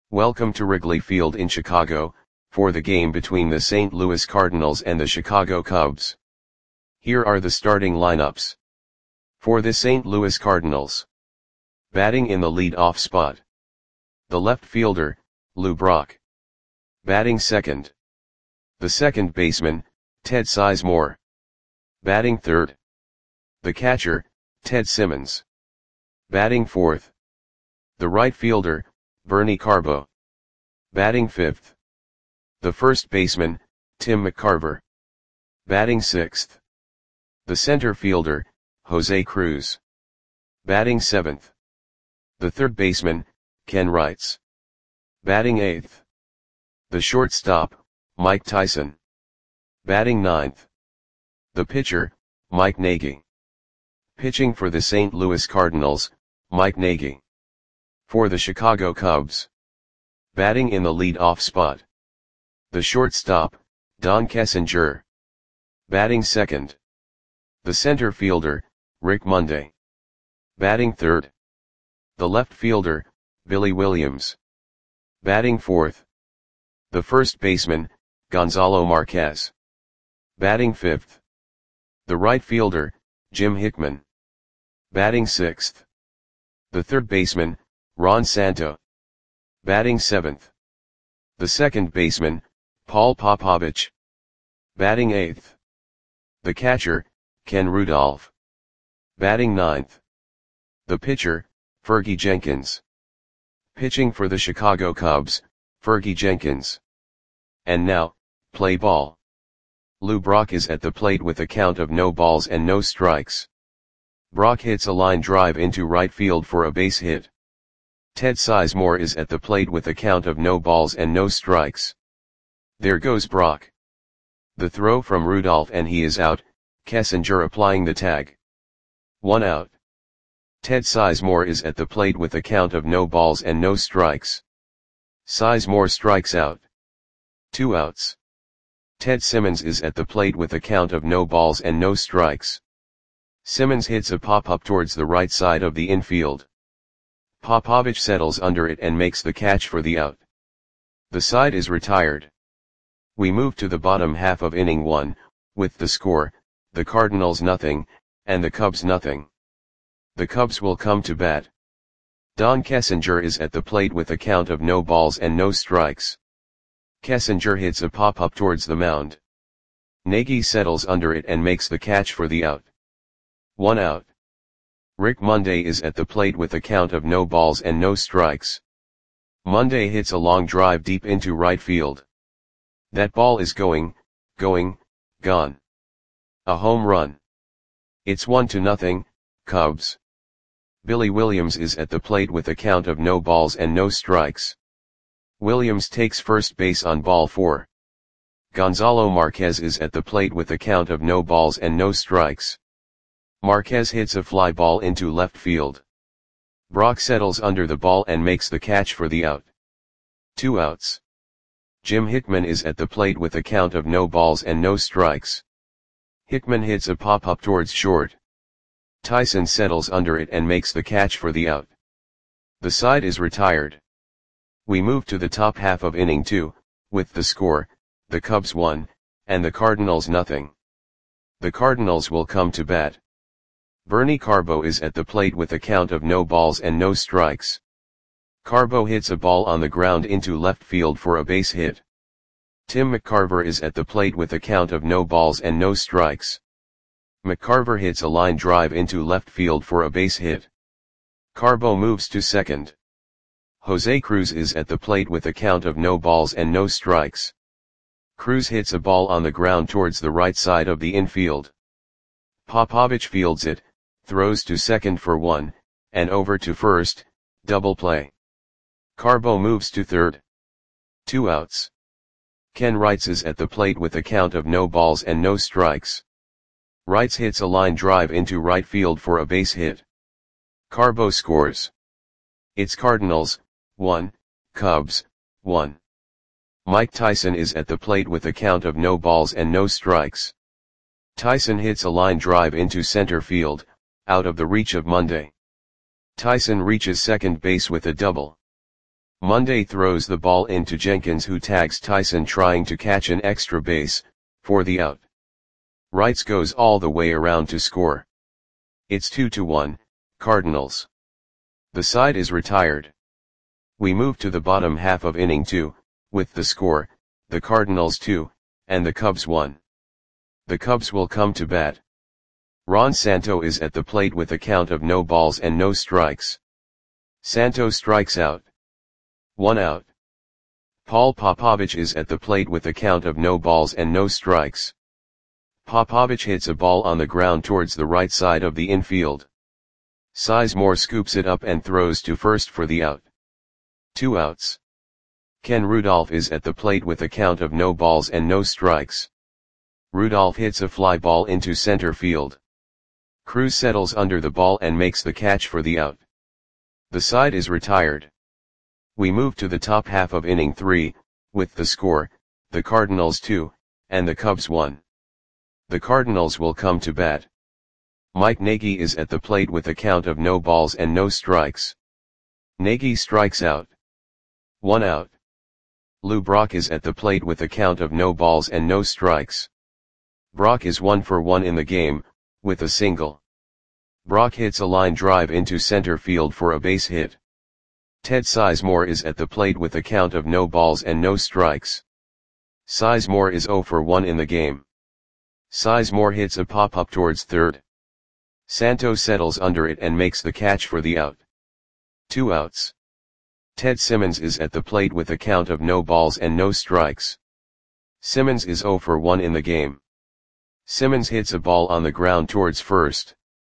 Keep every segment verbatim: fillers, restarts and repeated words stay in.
Welcome to Wrigley Field in Chicago, for the game between the Saint Louis Cardinals and the Chicago Cubs. Here are the starting lineups. For the Saint Louis Cardinals. Batting in the lead-off spot. The left fielder, Lou Brock. Batting second. The second baseman, Ted Sizemore. Batting third. The catcher, Ted Simmons. Batting fourth. The right fielder, Bernie Carbo. Batting fifth. The first baseman, Tim McCarver. Batting sixth. The center fielder, Jose Cruz. Batting seventh. The third baseman, Ken Wrights. Batting eighth. The shortstop, Mike Tyson. Batting ninth. The pitcher, Mike Nagy. Pitching for the Saint Louis Cardinals, Mike Nagy. For the Chicago Cubs. Batting in the lead-off spot. The shortstop, Don Kessinger. Batting second. The center fielder, Rick Monday. Batting third. The left fielder, Billy Williams. Batting fourth. The first baseman, Gonzalo Marquez. Batting fifth. The right fielder, Jim Hickman. Batting sixth. The third baseman, Ron Santo. Batting seventh. The second baseman, Paul Popovich. Batting eighth. The catcher, Ken Rudolph. Batting ninth. The pitcher, Fergie Jenkins. Pitching for the Chicago Cubs, Fergie Jenkins. And now, play ball. Lou Brock is at the plate with a count of no balls and no strikes. Brock hits a line drive into right field for a base hit. Ted Sizemore is at the plate with a count of no balls and no strikes. There goes Brock. The throw from Rudolph and he is out, Kessinger applying the tag. One out. Ted Sizemore is at the plate with a count of no balls and no strikes. Sizemore strikes out. Two outs. Ted Simmons is at the plate with a count of no balls and no strikes. Simmons hits a pop-up towards the right side of the infield. Popovich settles under it and makes the catch for the out. The side is retired. We move to the bottom half of inning one, with the score, the Cardinals nothing, and the Cubs nothing. The Cubs will come to bat. Don Kessinger is at the plate with a count of no balls and no strikes. Kessinger hits a pop-up towards the mound. Nagy settles under it and makes the catch for the out. One out. Rick Monday is at the plate with a count of no balls and no strikes. Monday hits a long drive deep into right field. That ball is going, going, gone. A home run. It's one to nothing, Cubs. Billy Williams is at the plate with a count of no balls and no strikes. Williams takes first base on ball four. Gonzalo Marquez is at the plate with a count of no balls and no strikes. Marquez hits a fly ball into left field. Brock settles under the ball and makes the catch for the out. Two outs. Jim Hickman is at the plate with a count of no balls and no strikes. Hickman hits a pop-up towards short. Tyson settles under it and makes the catch for the out. The side is retired. We move to the top half of inning two, with the score, the Cubs one, and the Cardinals nothing. The Cardinals will come to bat. Bernie Carbo is at the plate with a count of no balls and no strikes. Carbo hits a ball on the ground into left field for a base hit. Tim McCarver is at the plate with a count of no balls and no strikes. McCarver hits a line drive into left field for a base hit. Carbo moves to second. Jose Cruz is at the plate with a count of no balls and no strikes. Cruz hits a ball on the ground towards the right side of the infield. Popovich fields it, throws to second for one, and over to first, double play. Carbo moves to third. Two outs. Ken Wrights is at the plate with a count of no balls and no strikes. Wrights hits a line drive into right field for a base hit. Carbo scores. It's Cardinals, one, Cubs, one. Mike Tyson is at the plate with a count of no balls and no strikes. Tyson hits a line drive into center field, out of the reach of Monday. Tyson reaches second base with a double. Monday throws the ball into Jenkins, who tags Tyson trying to catch an extra base, for the out. Wrights goes all the way around to score. It's two to one, Cardinals. The side is retired. We move to the bottom half of inning two, with the score, the Cardinals two, and the Cubs one. The Cubs will come to bat. Ron Santo is at the plate with a count of no balls and no strikes. Santo strikes out. One out. Paul Popovich is at the plate with a count of no balls and no strikes. Popovich hits a ball on the ground towards the right side of the infield. Sizemore scoops it up and throws to first for the out. Two outs. Ken Rudolph is at the plate with a count of no balls and no strikes. Rudolph hits a fly ball into center field. Cruz settles under the ball and makes the catch for the out. The side is retired. We move to the top half of inning three, with the score, the Cardinals two, and the Cubs one. The Cardinals will come to bat. Mike Nagy is at the plate with a count of no balls and no strikes. Nagy strikes out. One out. Lou Brock is at the plate with a count of no balls and no strikes. Brock is one for one in the game, with a single. Brock hits a line drive into center field for a base hit. Ted Sizemore is at the plate with a count of no balls and no strikes. Sizemore is zero for one in the game. Sizemore hits a pop-up towards third. Santo settles under it and makes the catch for the out. Two outs. Ted Simmons is at the plate with a count of no balls and no strikes. Simmons is zero for one in the game. Simmons hits a ball on the ground towards first.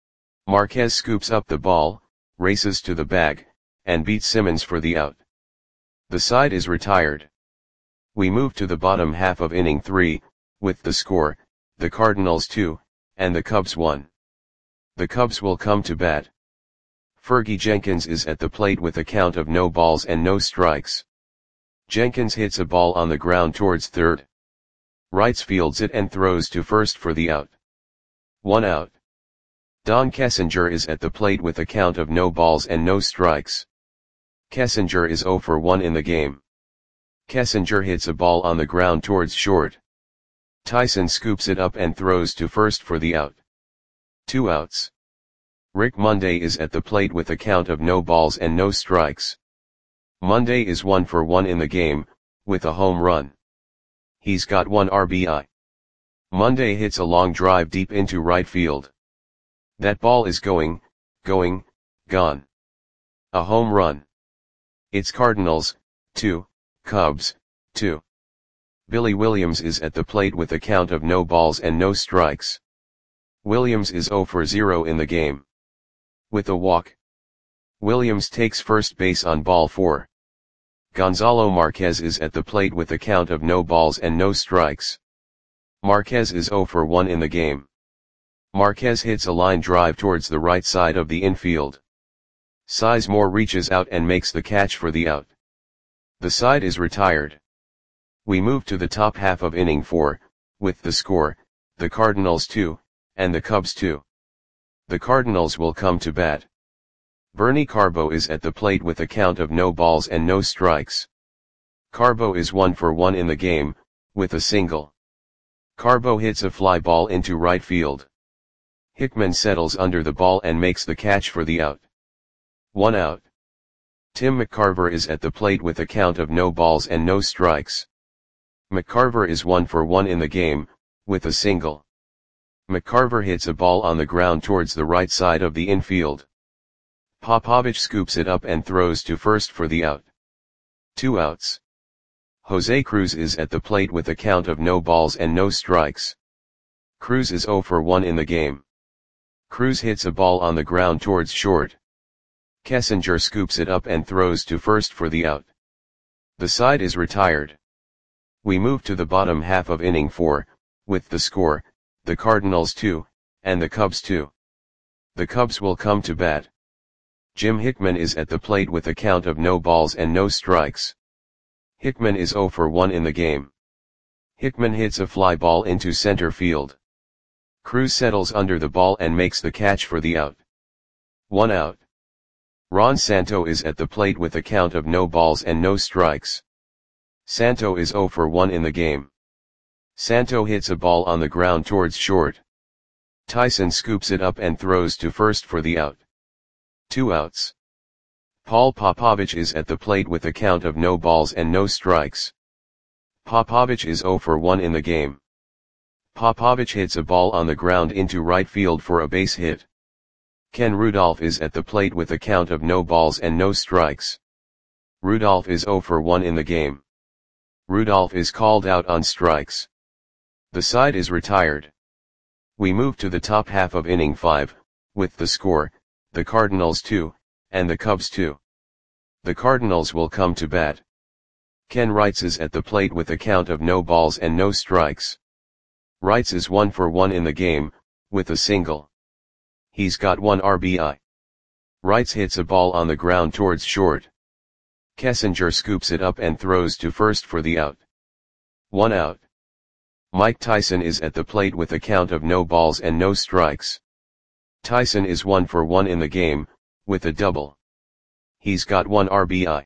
Marquez scoops up the ball, races to the bag, and beats Simmons for the out. The side is retired. We move to the bottom half of inning three, with the score, the Cardinals two, and the Cubs one. The Cubs will come to bat. Fergie Jenkins is at the plate with a count of no balls and no strikes. Jenkins hits a ball on the ground towards third. Wrights fields it and throws to first for the out. One out. Don Kessinger is at the plate with a count of no balls and no strikes. Kessinger is zero for one in the game. Kessinger hits a ball on the ground towards short. Tyson scoops it up and throws to first for the out. Two outs. Rick Monday is at the plate with a count of no balls and no strikes. Monday is one for one in the game, with a home run. He's got one R B I. Monday hits a long drive deep into right field. That ball is going, going, gone. A home run. It's Cardinals, two, Cubs, two. Billy Williams is at the plate with a count of no balls and no strikes. Williams is zero for zero in the game. With a walk. Williams takes first base on ball four. Gonzalo Marquez is at the plate with a count of no balls and no strikes. Marquez is zero for one in the game. Marquez hits a line drive towards the right side of the infield. Sizemore reaches out and makes the catch for the out. The side is retired. We move to the top half of inning four, with the score, the Cardinals two, and the Cubs two. The Cardinals will come to bat. Bernie Carbo is at the plate with a count of no balls and no strikes. Carbo is one for one in the game, with a single. Carbo hits a fly ball into right field. Hickman settles under the ball and makes the catch for the out. One out. Tim McCarver is at the plate with a count of no balls and no strikes. McCarver is one for one in the game, with a single. McCarver hits a ball on the ground towards the right side of the infield. Popovich scoops it up and throws to first for the out. Two outs. Jose Cruz is at the plate with a count of no balls and no strikes. Cruz is zero for one in the game. Cruz hits a ball on the ground towards short. Kessinger scoops it up and throws to first for the out. The side is retired. We move to the bottom half of inning four, with the score, the Cardinals two, and the Cubs two. The Cubs will come to bat. Jim Hickman is at the plate with a count of no balls and no strikes. Hickman is zero for one in the game. Hickman hits a fly ball into center field. Cruz settles under the ball and makes the catch for the out. One out. Ron Santo is at the plate with a count of no balls and no strikes. Santo is zero for one in the game. Santo hits a ball on the ground towards short. Tyson scoops it up and throws to first for the out. Two outs. Paul Popovich is at the plate with a count of no balls and no strikes. Popovich is zero for one in the game. Popovich hits a ball on the ground into right field for a base hit. Ken Rudolph is at the plate with a count of no balls and no strikes. Rudolph is zero for one in the game. Rudolph is called out on strikes. The side is retired. We move to the top half of inning five, with the score, the Cardinals two, and the Cubs two. The Cardinals will come to bat. Ken Wrights is at the plate with a count of no balls and no strikes. Wrights is one for one in the game, with a single. He's got one R B I. Wrights hits a ball on the ground towards short. Kessinger scoops it up and throws to first for the out. One out. Mike Tyson is at the plate with a count of no balls and no strikes. Tyson is one for one in the game, with a double. He's got one R B I.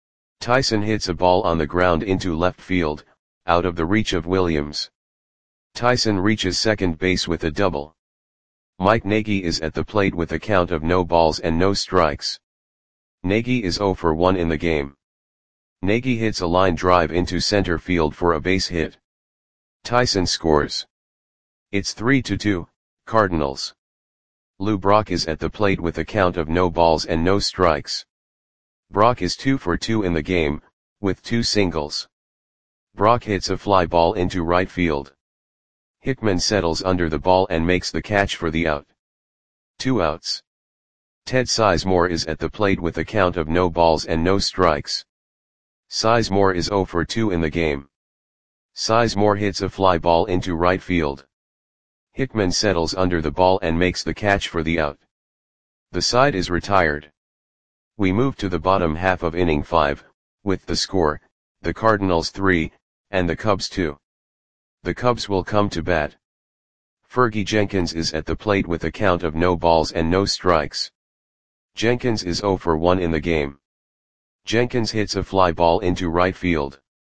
Tyson hits a ball on the ground into left field, out of the reach of Williams. Tyson reaches second base with a double. Mike Nagy is at the plate with a count of no balls and no strikes. Nagy is zero for one in the game. Nagy hits a line drive into center field for a base hit. Tyson scores. It's three to two, Cardinals. Lou Brock is at the plate with a count of no balls and no strikes. Brock is two for two in the game, with two singles. Brock hits a fly ball into right field. Hickman settles under the ball and makes the catch for the out. Two outs. Ted Sizemore is at the plate with a count of no balls and no strikes. Sizemore is zero for two in the game. Sizemore hits a fly ball into right field. Hickman settles under the ball and makes the catch for the out. The side is retired. We move to the bottom half of inning five, with the score, the Cardinals three, and the Cubs two. The Cubs will come to bat. Fergie Jenkins is at the plate with a count of no balls and no strikes. Jenkins is zero for one in the game. Jenkins hits a fly ball into right field.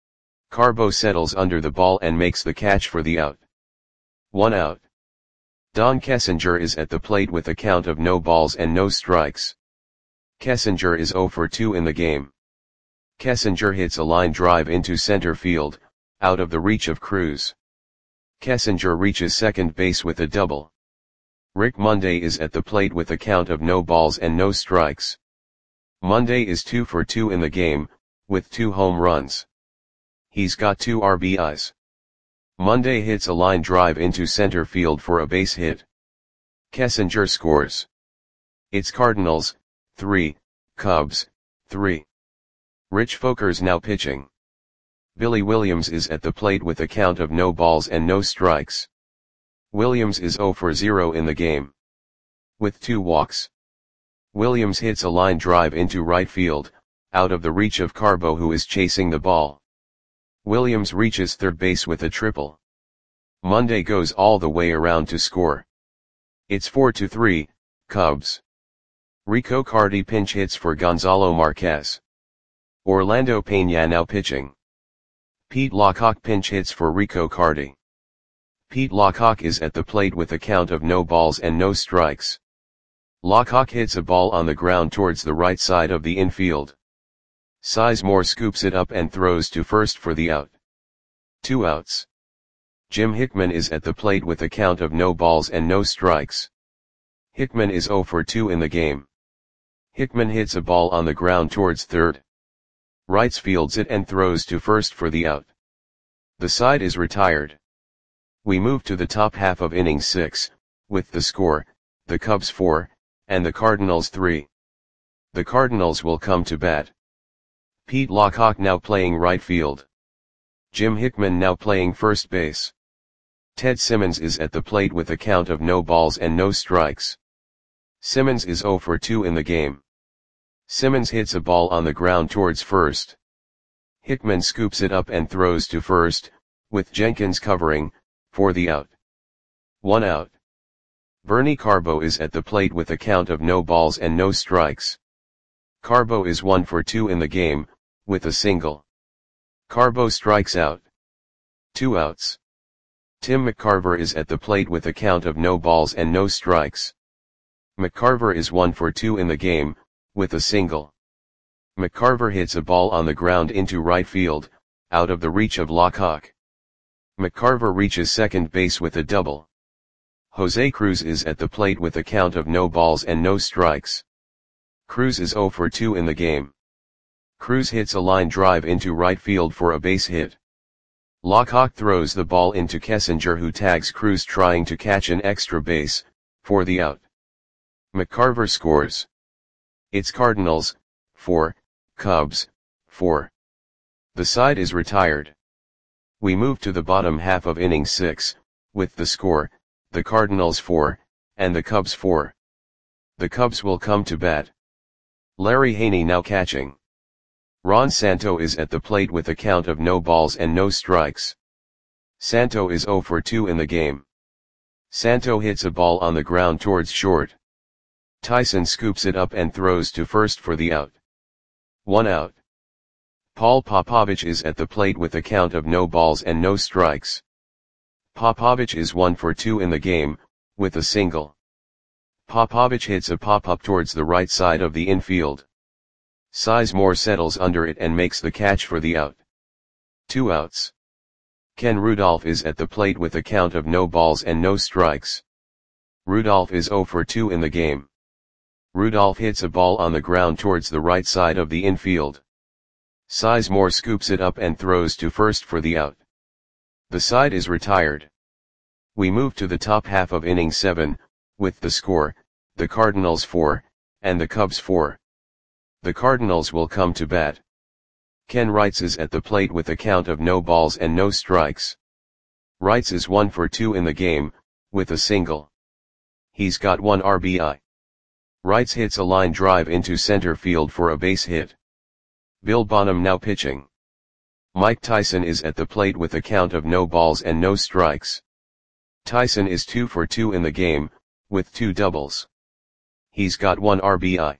Carbo settles under the ball and makes the catch for the out. One out. Don Kessinger is at the plate with a count of no balls and no strikes. Kessinger is zero for two in the game. Kessinger hits a line drive into center field, out of the reach of Cruz. Kessinger reaches second base with a double. Rick Monday is at the plate with a count of no balls and no strikes. Monday is two for two in the game, with two home runs. He's got two R B Is. Monday hits a line drive into center field for a base hit. Kessinger scores. It's Cardinals, three, Cubs, three. Rich Folkers now pitching. Billy Williams is at the plate with a count of no balls and no strikes. Williams is zero for zero in the game. With two walks. Williams hits a line drive into right field, out of the reach of Carbo who is chasing the ball. Williams reaches third base with a triple. Monday goes all the way around to score. It's four to three, Cubs. Rico Cardi pinch hits for Gonzalo Marquez. Orlando Peña now pitching. Pete Lockhawk pinch hits for Rico Cardi. Pete Lockhawk is at the plate with a count of no balls and no strikes. Lockhawk hits a ball on the ground towards the right side of the infield. Sizemore scoops it up and throws to first for the out. Two outs. Jim Hickman is at the plate with a count of no balls and no strikes. Hickman is zero for two in the game. Hickman hits a ball on the ground towards third. Wrights fields it and throws to first for the out. The side is retired. We move to the top half of inning six, with the score, the Cubs four, and the Cardinals three. The Cardinals will come to bat. Pete Lockhawk now playing right field. Jim Hickman now playing first base. Ted Simmons is at the plate with a count of no balls and no strikes. Simmons is zero for two in the game. Simmons hits a ball on the ground towards first. Hickman scoops it up and throws to first, with Jenkins covering, for the out. One out. Bernie Carbo is at the plate with a count of no balls and no strikes. Carbo is one for two in the game, with a single. Carbo strikes out. Two outs. Tim McCarver is at the plate with a count of no balls and no strikes. McCarver is one for two in the game, with a single. McCarver hits a ball on the ground into right field, out of the reach of Lockhawk. McCarver reaches second base with a double. Jose Cruz is at the plate with a count of no balls and no strikes. Cruz is zero for two in the game. Cruz hits a line drive into right field for a base hit. Lockhawk throws the ball into Kessinger, who tags Cruz trying to catch an extra base, for the out. McCarver scores. It's Cardinals, four, Cubs, four. The side is retired. We move to the bottom half of inning six, with the score, the Cardinals four, and the Cubs four. The Cubs will come to bat. Larry Haney now catching. Ron Santo is at the plate with a count of no balls and no strikes. Santo is zero for two in the game. Santo hits a ball on the ground towards short. Tyson scoops it up and throws to first for the out. One out. Paul Popovich is at the plate with a count of no balls and no strikes. Popovich is one for two in the game, with a single. Popovich hits a pop-up towards the right side of the infield. Sizemore settles under it and makes the catch for the out. Two outs. Ken Rudolph is at the plate with a count of no balls and no strikes. Rudolph is zero for two in the game. Rudolph hits a ball on the ground towards the right side of the infield. Sizemore scoops it up and throws to first for the out. The side is retired. We move to the top half of inning seven, with the score, the Cardinals four, and the Cubs four. The Cardinals will come to bat. Ken Wrights is at the plate with a count of no balls and no strikes. Wrights is one for two in the game, with a single. He's got one R B I. Wrights hits a line drive into center field for a base hit. Bill Bonham now pitching. Mike Tyson is at the plate with a count of no balls and no strikes. Tyson is two for two in the game, with two doubles. He's got one R B I.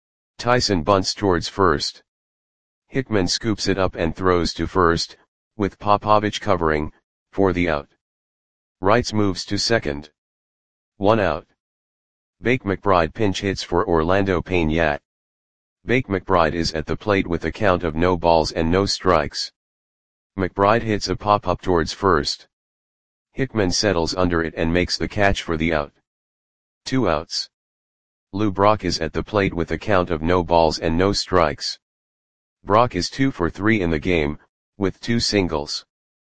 Tyson bunts towards first. Hickman scoops it up and throws to first, with Popovich covering, for the out. Wrights moves to second. One out. Bake McBride pinch hits for Orlando Peña. Bake McBride is at the plate with a count of no balls and no strikes. McBride hits a pop-up towards first. Hickman settles under it and makes the catch for the out. Two outs. Lou Brock is at the plate with a count of no balls and no strikes. Brock is two for three in the game, with two singles.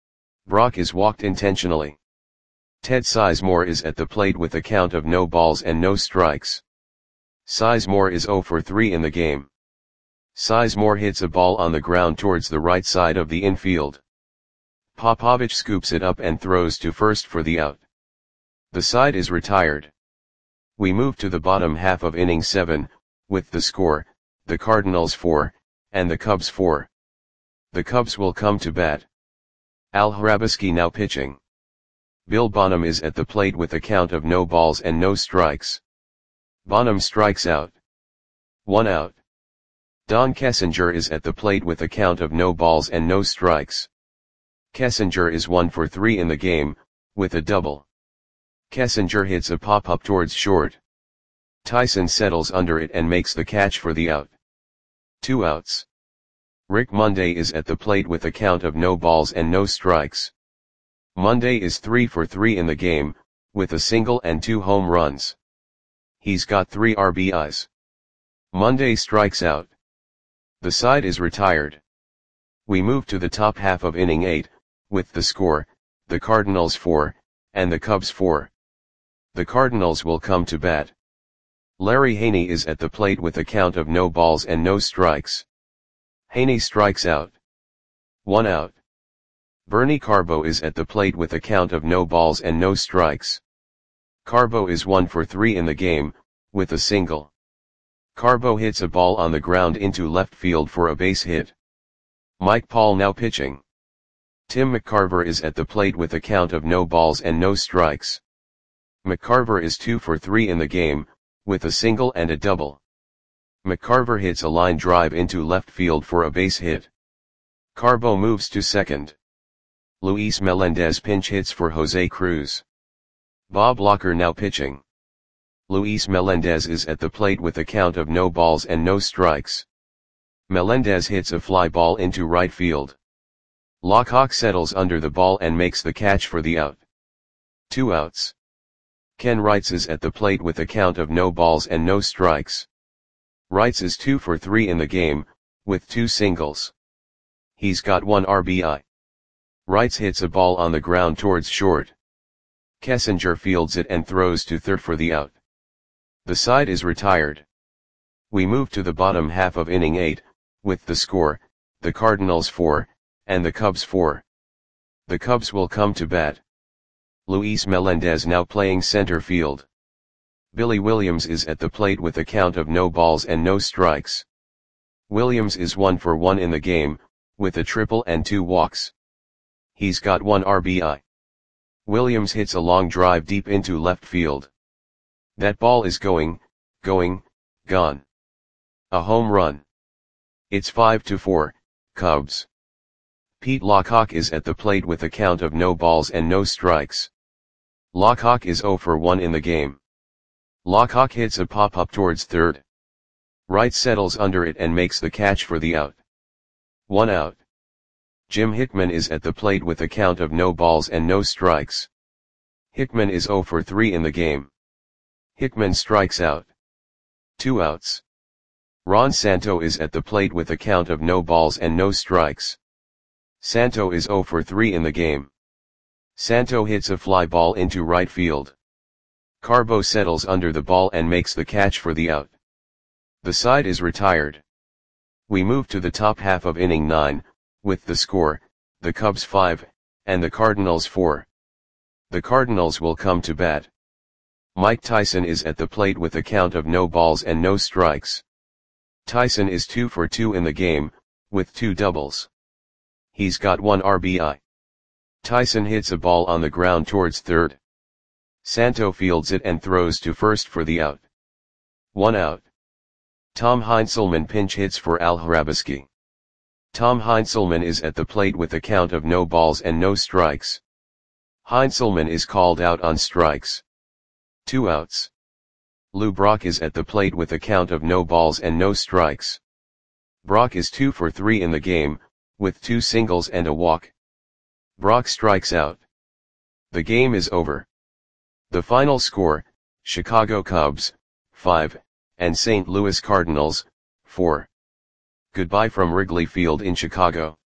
Brock is walked intentionally. Ted Sizemore is at the plate with a count of no balls and no strikes. Sizemore is zero for three in the game. Sizemore hits a ball on the ground towards the right side of the infield. Popovich scoops it up and throws to first for the out. The side is retired. We move to the bottom half of inning seven, with the score, the Cardinals four, and the Cubs four. The Cubs will come to bat. Al Hrabosky now pitching. Bill Bonham is at the plate with a count of no balls and no strikes. Bonham strikes out. One out. Don Kessinger is at the plate with a count of no balls and no strikes. Kessinger is one for three in the game, with a double. Kessinger hits a pop-up towards short. Tyson settles under it and makes the catch for the out. Two outs. Rick Monday is at the plate with a count of no balls and no strikes. Monday is three for three in the game, with a single and two home runs. He's got three R B Is. Monday strikes out. The side is retired. We move to the top half of inning eight, with the score, the Cardinals four, and the Cubs four. The Cardinals will come to bat. Larry Haney is at the plate with a count of no balls and no strikes. Haney strikes out. One out. Bernie Carbo is at the plate with a count of no balls and no strikes. Carbo is one for three in the game, with a single. Carbo hits a ball on the ground into left field for a base hit. Mike Paul now pitching. Tim McCarver is at the plate with a count of no balls and no strikes. McCarver is two for three in the game, with a single and a double. McCarver hits a line drive into left field for a base hit. Carbo moves to second. Luis Melendez pinch hits for Jose Cruz. Bob Locker now pitching. Luis Melendez is at the plate with a count of no balls and no strikes. Melendez hits a fly ball into right field. Lockhawk settles under the ball and makes the catch for the out. Two outs. Ken Wrights is at the plate with a count of no balls and no strikes. Wrights is two for three in the game, with two singles. He's got one R B I. Wrights hits a ball on the ground towards short. Kessinger fields it and throws to third for the out. The side is retired. We move to the bottom half of inning eight, with the score, the Cardinals four, and the Cubs four. The Cubs will come to bat. Luis Melendez now playing center field. Billy Williams is at the plate with a count of no balls and no strikes. Williams is one for one in the game, with a triple and two walks. He's got one R B I. Williams hits a long drive deep into left field. That ball is going, going, gone. A home run. It's five to four, Cubs. Pete Lockhawk is at the plate with a count of no balls and no strikes. Lockhawk is zero for one in the game. Lockhawk hits a pop-up towards third. Wright settles under it and makes the catch for the out. One out. Jim Hickman is at the plate with a count of no balls and no strikes. Hickman is zero for three in the game. Hickman strikes out. Two outs. Ron Santo is at the plate with a count of no balls and no strikes. Santo is zero for three in the game. Santo hits a fly ball into right field. Carbo settles under the ball and makes the catch for the out. The side is retired. We move to the top half of inning nine, with the score, the Cubs five, and the Cardinals four. The Cardinals will come to bat. Mike Tyson is at the plate with a count of no balls and no strikes. Tyson is two for two in the game, with two doubles. He's got one R B I. Tyson hits a ball on the ground towards third. Santo fields it and throws to first for the out. One out. Tom Heinzelman pinch hits for Al Hrabosky. Tom Heinzelman is at the plate with a count of no balls and no strikes. Heinzelman is called out on strikes. Two outs. Lou Brock is at the plate with a count of no balls and no strikes. Brock is two for three in the game, with two singles and a walk. Brock strikes out. The game is over. The final score, Chicago Cubs, five, and Saint Louis Cardinals, four. Goodbye from Wrigley Field in Chicago.